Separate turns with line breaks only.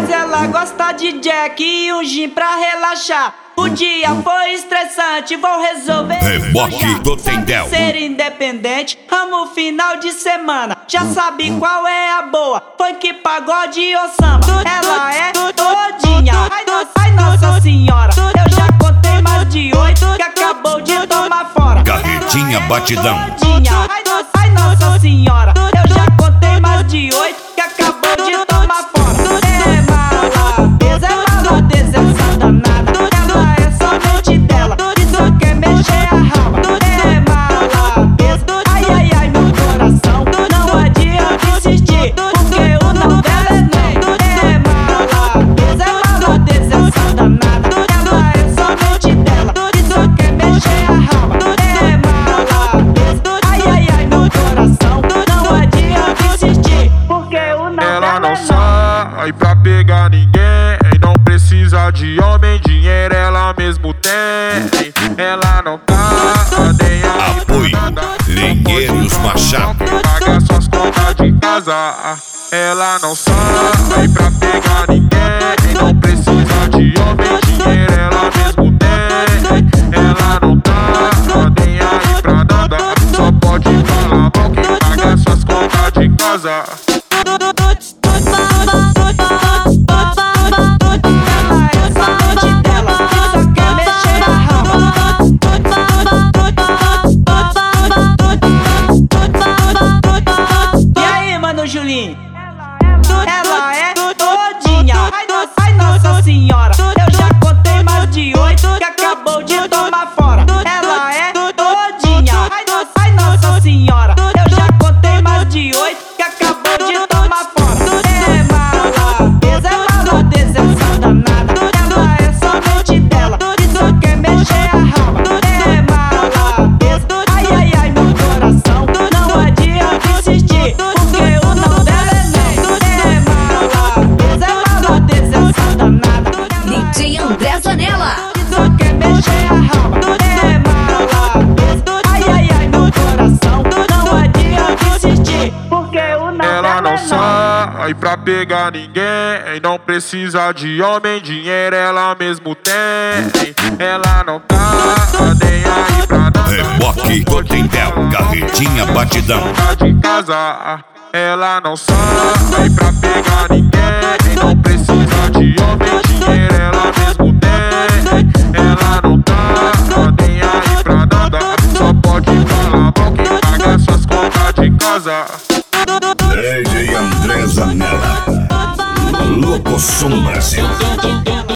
Mas ela gosta de Jack e um gin pra relaxar. O dia foi estressante, vou resolver.
Reboque do Tendel.
Ser independente, amo final de semana. Já sabe qual é a boa, funk, pagode ou samba. Ela é todinha, ai nossa senhora. Eu já contei mais de 8 que acabou de tomar fora.
Carretinha batidão.
Todinha, ai nossa senhora. Eu já contei mais de 8 que acabou de tomar fora. É maladeza essa danada. Ela é somente dela e só quer mexer a raba. É maladeza, ai meu coração. Não adianta insistir, porque o não dela é não. É maladeza essa danada. Ela é somente dela e só quer mexer a raba. É maladeza, ai meu coração. Não adianta insistir, porque o não
ela
dela
não
é
sai pra pegar ninguém. Não precisa de homem, dinheiro ela mesmo tem. Ela não tá nem aí.
Apoio Lenheiros Machado.
Paga suas contas de casa. Ela não sai pra pegar ninguém. Não precisa de homem, dinheiro ela mesmo tem. Ela não tá nem aí pra nada. Só pode falar mal quem paga suas contas de casa.
Julinho, ela é todinha, ai nossa senhora. Eu já contei mais de 8 que acabou de tomar fora. Ela é todinha, ai nossa senhora. Eu já contei mais de 8 que acabou de tomar fora. É maladeza essa danada. Ela é somente dela e só quer mexer a raba. É maladeza, ai meu coração. Não adianta insistir, porque o não dela é maladeza essa danada.
DJ André Zanella.
Só quer mexer a raba. É maladeza, ai meu coração. Não adianta insistir, porque o não
ela
dela
não
é
sai pra pegar ninguém. Não precisa de homem, dinheiro ela mesmo tem. Ela não tá nem aí pra nada.
Reboque do Tendel. Carretinha batidão.
De casa. Ela não sai pra pegar ninguém. Não precisa de homem, dinheiro ela mesmo tem. Ela não tá nem aí pra nada. Só pode falar mal quem paga suas contas de casa.
DJ André Zanella. Louco Som Brasil.